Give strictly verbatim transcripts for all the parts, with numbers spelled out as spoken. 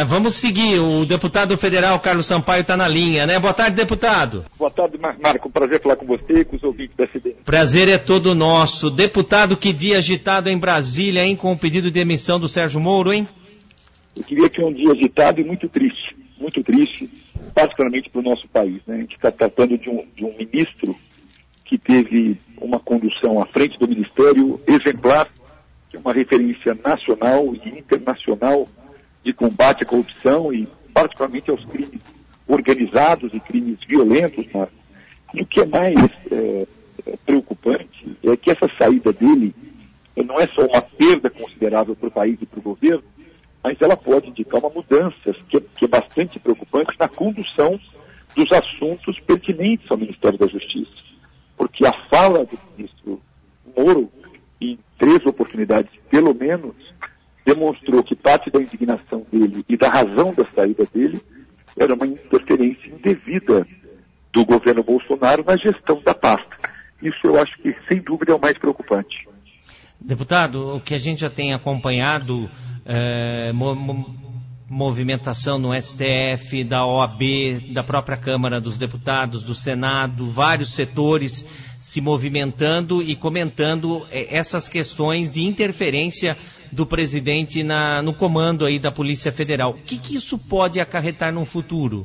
Mas vamos seguir, o deputado federal Carlos Sampaio está na linha, né? Boa tarde, deputado. Boa tarde, Marco. Prazer falar com você e com os ouvintes da C B N. Prazer é todo nosso. Deputado, que dia agitado em Brasília, hein? Com o pedido de demissão do Sérgio Moro, hein? Eu queria que um dia agitado e muito triste, muito triste, particularmente para o nosso país, né? A gente está tratando de um, de um ministro que teve uma condução à frente do Ministério exemplar, que é uma referência nacional e internacional de combate à corrupção e particularmente aos crimes organizados e crimes violentos, Marco. E o que é mais é, preocupante é que essa saída dele não é só uma perda considerável para o país e para o governo, mas ela pode indicar uma mudança que é, que é bastante preocupante na condução dos assuntos pertinentes ao Ministério da Justiça. Porque a fala do ministro Moro, em três oportunidades pelo menos, demonstrou que parte da indignação dele e da razão da saída dele era uma interferência indevida do governo Bolsonaro na gestão da pasta. Isso eu acho que, sem dúvida, é o mais preocupante. Deputado, o que a gente já tem acompanhado, é, mo mo movimentação no S T F, da O A B, da própria Câmara dos Deputados, do Senado, vários setores se movimentando e comentando essas questões de interferência do presidente na, no comando aí da Polícia Federal. O que, que isso pode acarretar no futuro?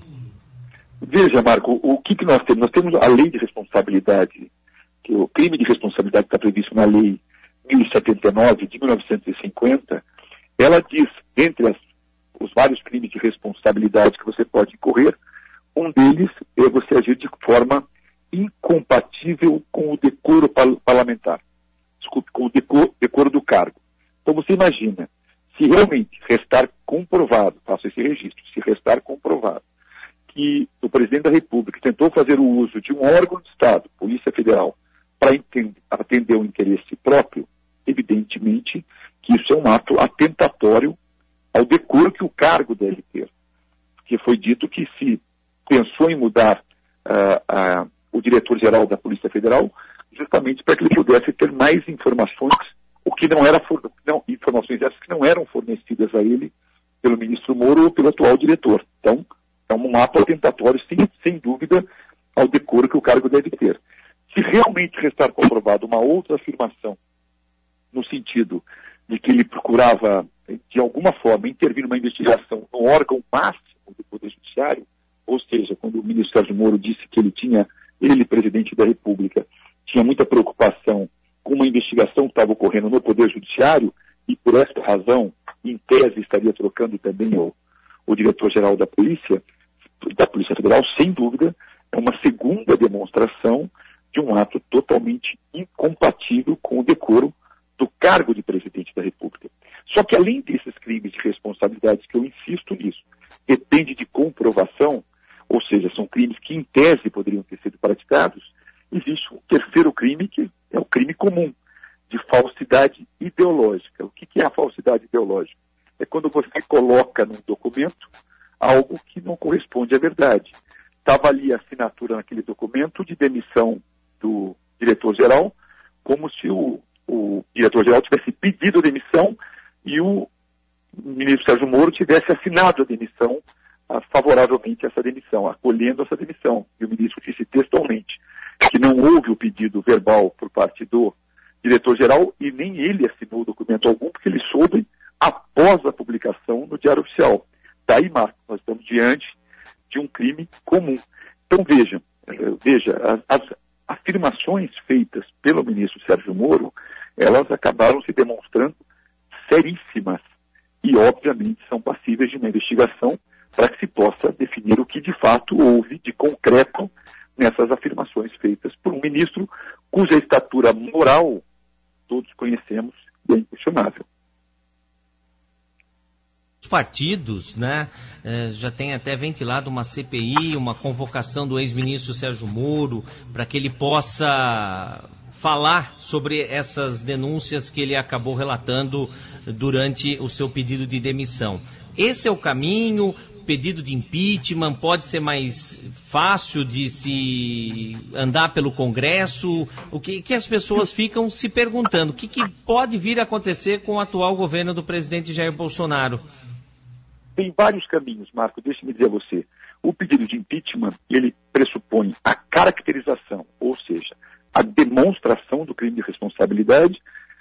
Veja, Marco, o que, que nós temos? Nós temos a lei de responsabilidade, que o crime de responsabilidade que está previsto na lei mil e setenta e nove de mil novecentos e cinquenta, ela diz, entre as, os vários crimes de responsabilidade que você pode incorrer, um deles é você agir de forma incompatível com o decoro parlamentar. Desculpe, com o decoro, decoro do cargo. Então você imagina, se realmente restar comprovado, faço esse registro, se restar comprovado que o presidente da República tentou fazer o uso de um órgão de Estado, Polícia Federal, para atender o interesse próprio, evidentemente que isso é um ato atentatório ao decoro que o cargo deve ter. Porque foi dito que se pensou em mudar uh, uh, o diretor-geral da Polícia Federal justamente para que ele pudesse ter mais informações, o que não era não, informações essas que não eram fornecidas a ele pelo ministro Moro ou pelo atual diretor. Então, é um ato atentatório, sem, sem dúvida, ao decoro que o cargo deve ter. Se realmente restar comprovado uma outra afirmação, no sentido de que ele procurava, de alguma forma, intervir numa investigação no órgão máximo do Poder Judiciário, ou seja, quando o ministro Sérgio Moro disse que ele tinha, ele, presidente da República, tinha muita preocupação com uma investigação que estava ocorrendo no Poder Judiciário, e por esta razão, em tese, estaria trocando também o, o diretor-geral da Polícia, da Polícia Federal, sem dúvida, é uma segunda demonstração de um ato totalmente incompatível com o decoro do cargo de presidente da República. Só que além desses crimes de responsabilidade, que eu insisto nisso, depende de comprovação, ou seja, são crimes que em tese poderiam ter sido praticados, existe um terceiro crime que é o crime comum, de falsidade ideológica. O que, que é a falsidade ideológica? É quando você coloca num documento algo que não corresponde à verdade. Estava ali a assinatura naquele documento de demissão do diretor-geral, como se o, o diretor-geral tivesse pedido a demissão e o ministro Sérgio Moro tivesse assinado a demissão a, favoravelmente a essa demissão, acolhendo essa demissão. E o ministro disse textualmente que não houve o pedido verbal por parte do diretor-geral e nem ele assinou documento algum, porque ele soube após a publicação no Diário Oficial. Daí, Marco, nós estamos diante de um crime comum. Então, veja, veja as, as afirmações feitas pelo ministro Sérgio Moro, elas acabaram se demonstrando seríssimas e, obviamente, são passíveis de uma investigação para que se possa definir o que, de fato, houve de concreto nessas afirmações feitas por um ministro cuja estatura moral todos conhecemos e é inquestionável. Os partidos, né, já têm até ventilado uma C P I, uma convocação do ex-ministro Sérgio Moro, para que ele possa falar sobre essas denúncias que ele acabou relatando durante o seu pedido de demissão. Esse é o caminho? Pedido de impeachment pode ser mais fácil de se andar pelo Congresso? O que, que as pessoas ficam se perguntando? O que, que pode vir a acontecer com o atual governo do presidente Jair Bolsonaro? tem vários caminhos, Marco, deixe-me dizer a você. O pedido de impeachment, ele pressupõe a caracterização, ou seja, a demonstração do crime de responsabilidade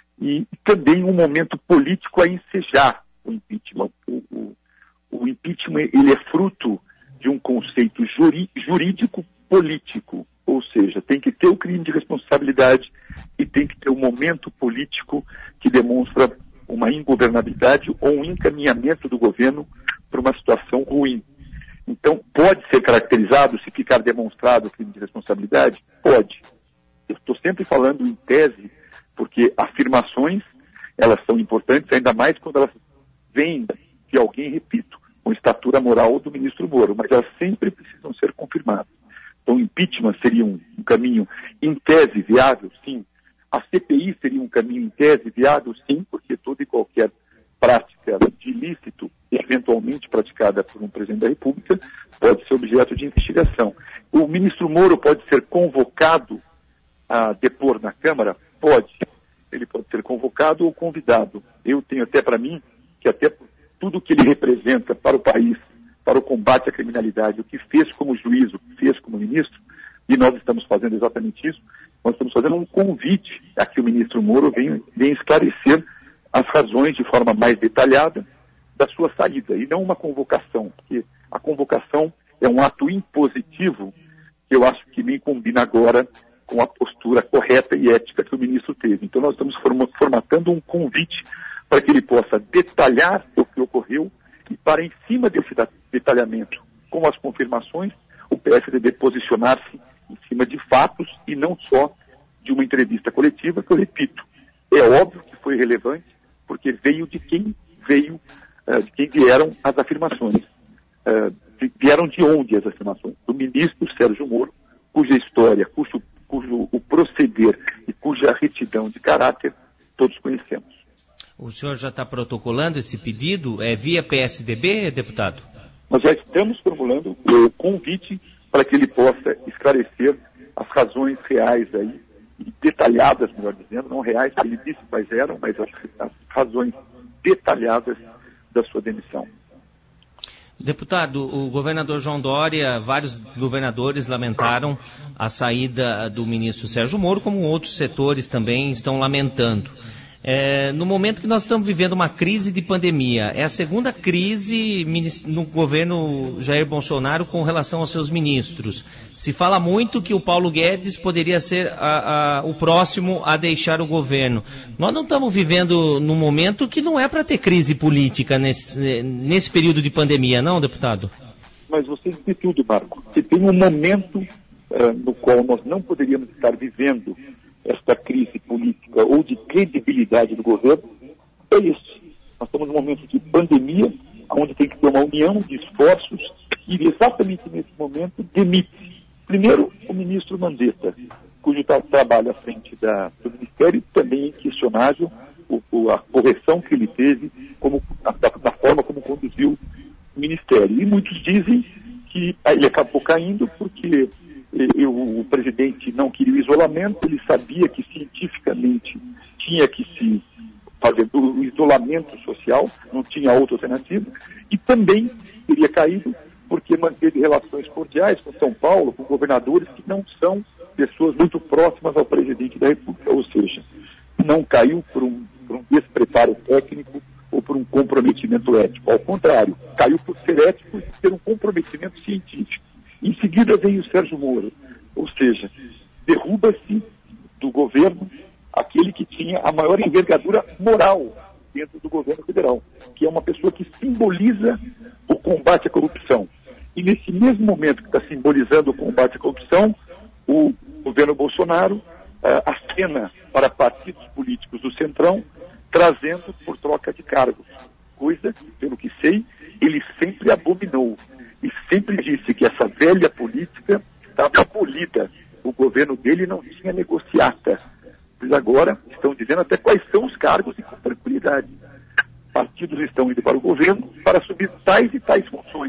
e também um momento político a ensejar o impeachment. O, o, o impeachment, ele é fruto de um conceito juri, jurídico político, ou seja, tem que ter o crime de responsabilidade e tem que ter um momento político que demonstra uma ingovernabilidade ou um encaminhamento do governo para uma situação ruim. Então, pode ser caracterizado, se ficar demonstrado o crime de responsabilidade? Pode. Eu estou sempre falando em tese, porque afirmações, elas são importantes, ainda mais quando elas vêm de alguém, repito, com estatura moral do ministro Moro, mas elas sempre precisam ser confirmadas. Então, impeachment seria um, um caminho em tese viável, sim. A C P I seria um caminho em tese viável, sim, porque toda e qualquer prática de ilícito, eventualmente praticada por um presidente da República, pode ser objeto de investigação. O ministro Moro pode ser convocado a depor na Câmara? Pode. Ele pode ser convocado ou convidado. Eu tenho até para mim que até tudo que ele representa para o país, para o combate à criminalidade, o que fez como juiz, o que fez como ministro, e nós estamos fazendo exatamente isso, nós estamos fazendo um convite a que o ministro Moro venha, venha esclarecer as razões de forma mais detalhada da sua saída, e não uma convocação, porque a convocação é um ato impositivo que eu acho que nem combina agora com a postura correta e ética que o ministro teve. Então nós estamos formatando um convite para que ele possa detalhar o que ocorreu e para, em cima desse detalhamento, com as confirmações, o P S D B posicionar-se em cima de fatos e não só de uma entrevista coletiva, que eu repito, é óbvio que foi relevante, porque veio de quem veio, uh, de quem vieram as afirmações. Uh, vieram de onde as afirmações? Do ministro Sérgio Moro, cuja história, cujo, cujo o proceder e cuja retidão de caráter todos conhecemos. O senhor já está protocolando esse pedido? É via P S D B, deputado? Nós já estamos formulando o convite para que ele possa esclarecer as razões reais aí, e detalhadas, melhor dizendo, não reais, que ele disse quais eram, mas as, as razões detalhadas da sua demissão. Deputado, o governador João Dória, vários governadores lamentaram a saída do ministro Sérgio Moro, como outros setores também estão lamentando. É, no momento que nós estamos vivendo uma crise de pandemia, é a segunda crise no governo Jair Bolsonaro com relação aos seus ministros. Se fala muito que o Paulo Guedes poderia ser a, a, o próximo a deixar o governo. Nós não estamos vivendo num momento que não é para ter crise política nesse, nesse período de pandemia, não, deputado? Mas você disse tudo, Marco. Se tem um momento uh, no qual nós não poderíamos estar vivendo esta crise política ou de credibilidade do governo, é isso. Nós estamos num momento de pandemia, onde tem que ter uma união de esforços, e exatamente nesse momento demite. Primeiro, o ministro Mandetta, cujo tra- trabalho à frente da, do Ministério também é inquestionável, o, o, a correção que ele teve, como, a, da, da forma como conduziu o Ministério. E muitos dizem que aí ele acabou caindo porque Eu, o presidente não queria o isolamento, ele sabia que cientificamente tinha que se fazer o isolamento social, não tinha outra alternativa, e também teria caído porque manteve relações cordiais com São Paulo, com governadores que não são pessoas muito próximas ao presidente da República, ou seja, não caiu por um, por um despreparo técnico ou por um comprometimento ético, ao contrário, caiu por ser ético e por ter um comprometimento científico. Em seguida veio o Sérgio Moro, ou seja, derruba-se do governo aquele que tinha a maior envergadura moral dentro do governo federal, que é uma pessoa que simboliza o combate à corrupção. E nesse mesmo momento que está simbolizando o combate à corrupção, o governo Bolsonaro uh, acena para partidos políticos do Centrão, trazendo por troca de cargos, coisa que, pelo que sei, ele sempre abominou. E sempre disse que essa velha política estava abolida. O governo dele não tinha negociata. Mas agora estão dizendo até quais são os cargos e com tranquilidade. Partidos estão indo para o governo para assumir tais e tais funções.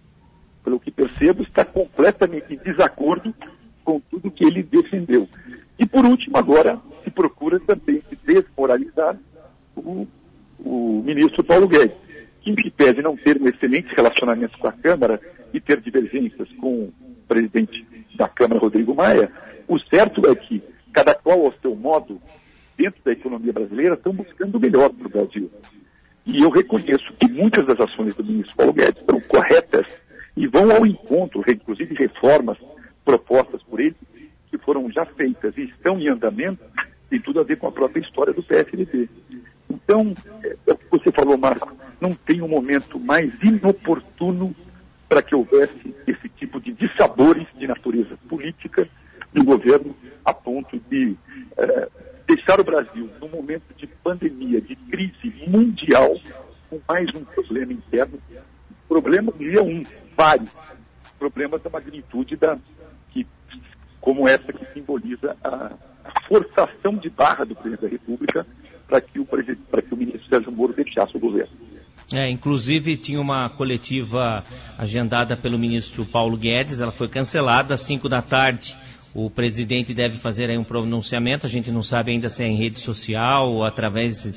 Pelo que percebo, está completamente em desacordo com tudo que ele defendeu. E por último, agora se procura também se desmoralizar o, o ministro Paulo Guedes, que, em que pese não ter um excelente relacionamento com a Câmara e ter divergências com o presidente da Câmara, Rodrigo Maia, o certo é que, cada qual ao seu modo, dentro da economia brasileira, estão buscando o melhor para o Brasil. E eu reconheço que muitas das ações do ministro Paulo Guedes são corretas e vão ao encontro, inclusive reformas propostas por ele, que foram já feitas e estão em andamento, tem tudo a ver com a própria história do P S D B. Então, é o que você falou, Marco, não tem um momento mais inoportuno para que houvesse esse tipo de dissabores de natureza política do governo, a ponto de é, deixar o Brasil num momento de pandemia, de crise mundial, com mais um problema interno. Problema dia um, vários problemas da magnitude da, que, como essa que simboliza a, a forçação de barra do presidente da República para que o presidente, para que o ministro Sérgio Moro deixasse o governo. É, inclusive tinha uma coletiva agendada pelo ministro Paulo Guedes, ela foi cancelada às cinco da tarde. O presidente deve fazer aí um pronunciamento, a gente não sabe ainda se é em rede social ou através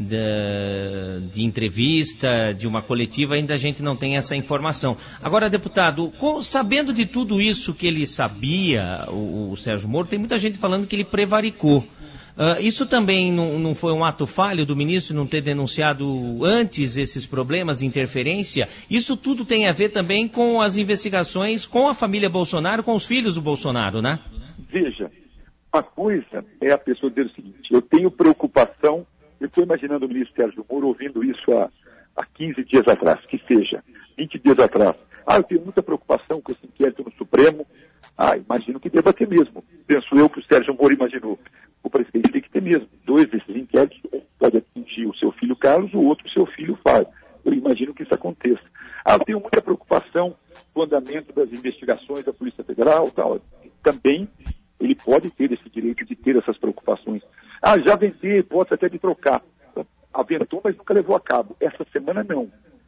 de, de entrevista, de uma coletiva, ainda a gente não tem essa informação. Agora, deputado, com, sabendo de tudo isso que ele sabia, o, o Sérgio Moro, tem muita gente falando que ele prevaricou. Uh, isso também não, não foi um ato falho do ministro não ter denunciado antes esses problemas de interferência? Isso tudo tem a ver também com as investigações com a família Bolsonaro, com os filhos do Bolsonaro, né? Veja, uma coisa é a pessoa dizer o seguinte: eu tenho preocupação, eu estou imaginando o ministro Sérgio Moro ouvindo isso há, há quinze dias atrás, que seja, vinte dias atrás. Ah, eu tenho muita preocupação com esse inquérito no Supremo. Ah, imagino que deva ter mesmo. Penso eu que o Sérgio Moro imaginou. O presidente tem que ter mesmo. Dois desses inquéritos, pode atingir o seu filho Carlos, o outro o seu filho Fábio. Eu imagino que isso aconteça. Ah, eu tenho muita preocupação com o andamento das investigações da Polícia Federal, tal. Também ele pode ter esse direito de ter essas preocupações. Ah, já vendei, pode até de trocar. Aventou, mas nunca levou a cabo. Essa semana não.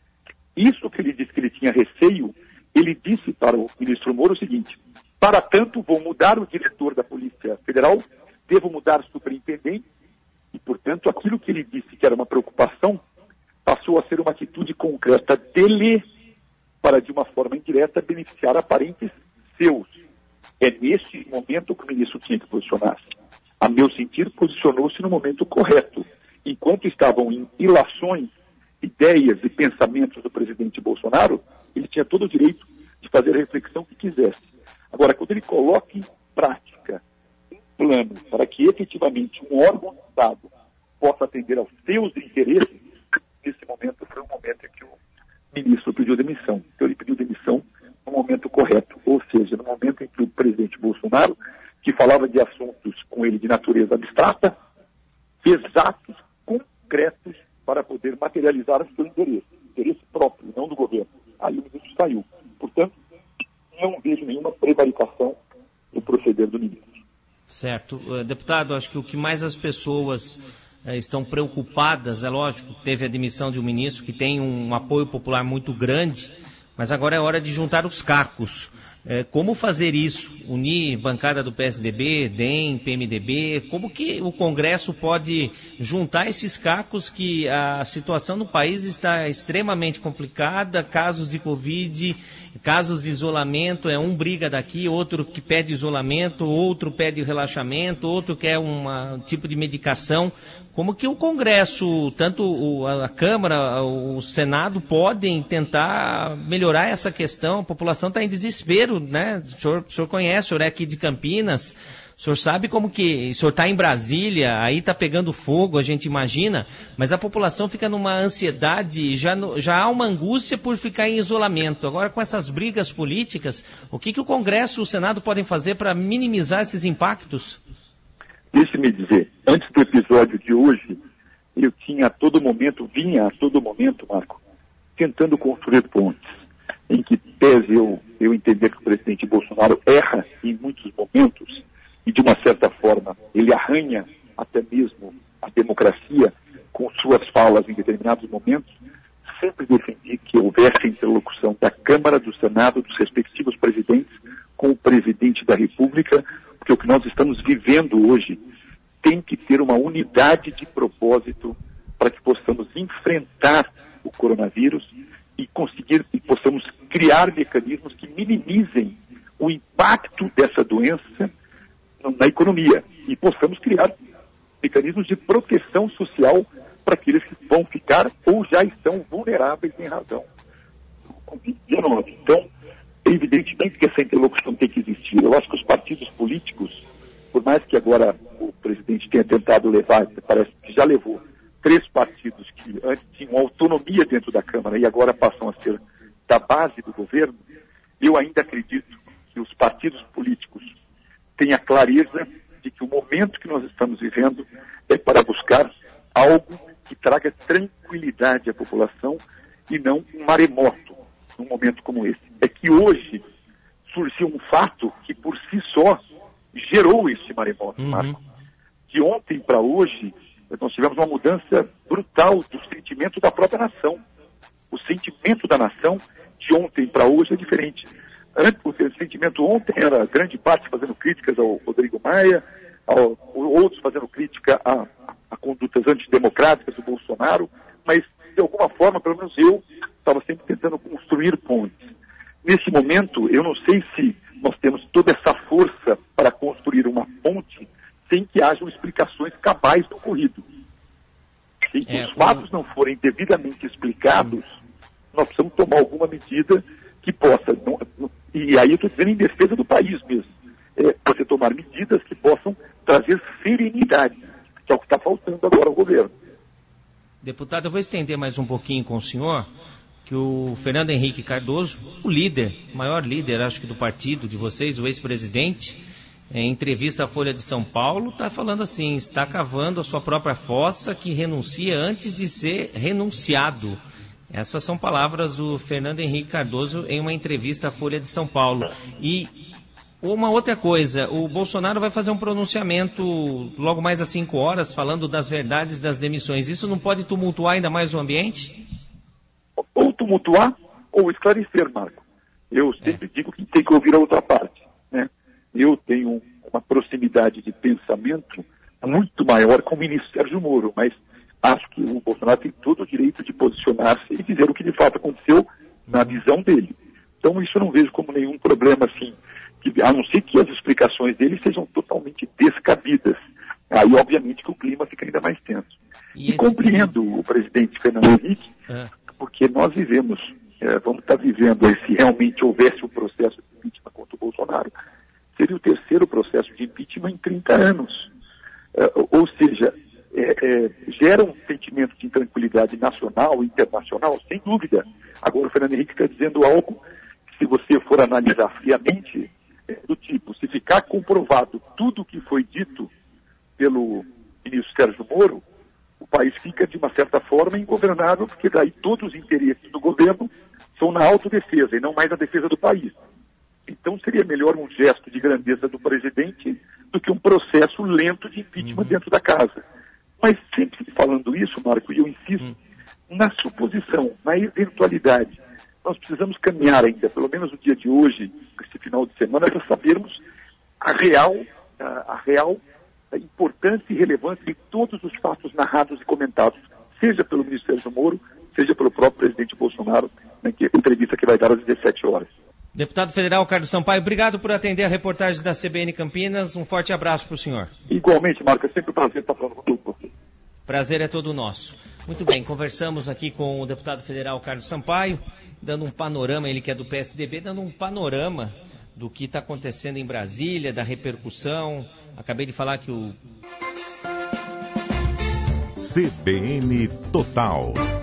Isso que ele disse que ele tinha receio, ele disse para o ministro Moro o seguinte: para tanto, vou mudar o diretor da Polícia Federal, devo mudar o superintendente, e, portanto, aquilo que ele disse que era uma preocupação, passou a ser uma atitude concreta dele para, de uma forma indireta, beneficiar a parentes seus. É nesse momento que o ministro tinha que posicionar-se. A meu sentir, posicionou-se no momento correto. Enquanto estavam em ilações, ideias e pensamentos do presidente Bolsonaro, ele tinha todo o direito de fazer a reflexão que quisesse. Agora, quando ele coloca em prática um plano para que efetivamente um órgão do Estado possa atender aos seus interesses, nesse momento foi o momento em que o ministro pediu demissão. Então ele pediu demissão no momento correto, ou seja, no momento em que o presidente Bolsonaro, que falava de assuntos com ele de natureza abstrata, fez atos concretos para poder materializar o seu interesse, interesse próprio, não do governo. Aí o ministro saiu. Portanto, não vejo nenhuma prevaricação no proceder do ministro. Certo. Uh, deputado, acho que o que mais as pessoas uh, estão preocupadas, é lógico, teve a demissão de um ministro que tem um apoio popular muito grande, mas agora é hora de juntar os cacos. É, como fazer isso? Unir bancada do P S D B, D E M, P M D B? Como que o Congresso pode juntar esses cacos que a situação no país está extremamente complicada, casos de Covid, casos de isolamento, é um briga daqui, outro que pede isolamento, outro pede relaxamento, outro quer um tipo de medicação. Como que o Congresso, tanto a Câmara, o Senado, podem tentar melhorar essa questão? A população está em desespero, né? O senhor, o senhor conhece, o senhor é aqui de Campinas, o senhor sabe como que... O senhor está em Brasília, aí está pegando fogo, a gente imagina, mas a população fica numa ansiedade, já, já há uma angústia por ficar em isolamento. Agora, com essas brigas políticas, o que, que o Congresso e o Senado podem fazer para minimizar esses impactos? Deixe-me dizer, antes do episódio de hoje, eu tinha a todo momento, vinha a todo momento, Marco, tentando construir pontes, em que pese eu, eu entender que o presidente Bolsonaro erra em muitos momentos, e de uma certa forma ele arranha até mesmo a democracia com suas falas em determinados momentos, sempre defendi que houvesse interlocução da Câmara, do Senado, dos respectivos presidentes com o presidente da República, porque o que nós estamos vivendo hoje tem que ter uma unidade de propósito para que possamos enfrentar o coronavírus e conseguir e possamos criar mecanismos que minimizem o impacto dessa doença na economia e possamos criar mecanismos de proteção social para aqueles que vão ficar ou já estão vulneráveis em razão do covid dezenove. Então, evidentemente que essa interlocução tem que existir. Eu acho que os partidos políticos, por mais que agora o presidente tenha tentado levar, parece que já levou, três partidos que antes tinham autonomia dentro da Câmara e agora passam a ser da base do governo, eu ainda acredito que os partidos políticos têm a clareza de que o momento que nós estamos vivendo é para buscar algo que traga tranquilidade à população e não um maremoto num momento como esse. É que hoje surgiu um fato que por si só gerou este maremoto, uhum. Marco. De ontem para hoje, nós tivemos uma mudança brutal do sentimento da própria nação. O sentimento da nação de ontem para hoje é diferente. Antes, o sentimento ontem era grande parte fazendo críticas ao Rodrigo Maia, ao, outros fazendo crítica a, a condutas antidemocráticas do Bolsonaro, mas de alguma forma, pelo menos eu, estava sempre tentando construir pontes. Nesse momento, eu não sei se nós temos toda essa força para construir uma ponte sem que hajam explicações cabais do ocorrido. Se é, os fatos não forem devidamente explicados, nós precisamos tomar alguma medida que possa, não, e aí eu estou dizendo em defesa do país mesmo, é, você tomar medidas que possam trazer serenidade, que é o que está faltando agora ao governo. Deputado, eu vou estender mais um pouquinho com o senhor, que o Fernando Henrique Cardoso, o líder, maior líder, acho que do partido de vocês, o ex-presidente, em entrevista à Folha de São Paulo, está falando assim, está cavando a sua própria fossa que renuncia antes de ser renunciado. Essas são palavras do Fernando Henrique Cardoso em uma entrevista à Folha de São Paulo. E uma outra coisa, o Bolsonaro vai fazer um pronunciamento logo mais às cinco horas, falando das verdades das demissões. Isso não pode tumultuar ainda mais o ambiente? Ou tumultuar, ou esclarecer, Marco. Eu sempre é. digo que tem que ouvir a outra parte, né? Eu tenho uma proximidade de pensamento muito maior com o ministro Sérgio Moro, mas acho que o Bolsonaro tem todo o direito de posicionar-se e dizer o que de fato aconteceu na visão dele. Então isso eu não vejo como nenhum problema assim, que, a não ser que as explicações dele sejam totalmente descabidas. Aí obviamente que o clima fica ainda mais tenso. E, e esse... compreendo o presidente Fernando Henrique, é. porque nós vivemos, é, vamos estar vivendo aí, se realmente houvesse um processo de impeachment contra o Bolsonaro, seria o terceiro processo de impeachment em trinta anos. É, ou seja, é, é, gera um sentimento de intranquilidade nacional e internacional, sem dúvida. Agora o Fernando Henrique está dizendo algo que, se você for analisar friamente, é do tipo, se ficar comprovado tudo o que foi dito pelo ministro Sérgio Moro, o país fica, de uma certa forma, ingovernável, porque daí todos os interesses do governo são na autodefesa e não mais na defesa do país. Então seria melhor um gesto de grandeza do presidente do que um processo lento de impeachment uhum. dentro da casa. Mas sempre falando isso, Marco, e eu insisto, uhum. na suposição, na eventualidade, nós precisamos caminhar ainda, pelo menos no dia de hoje, esse final de semana, para sabermos a real, a, a real a importância e relevância de todos os fatos narrados e comentados, seja pelo ministro Sérgio Moro, seja pelo próprio presidente Bolsonaro, na entrevista que vai dar às dezessete horas. Deputado Federal Carlos Sampaio, obrigado por atender a reportagem da C B N Campinas. Um forte abraço para o senhor. Igualmente, Marco, é sempre um prazer estar falando com você. Prazer é todo nosso. Muito bem, conversamos aqui com o deputado federal Carlos Sampaio, dando um panorama, ele que é do P S D B, dando um panorama do que está acontecendo em Brasília, da repercussão. Acabei de falar que o... C B N Total.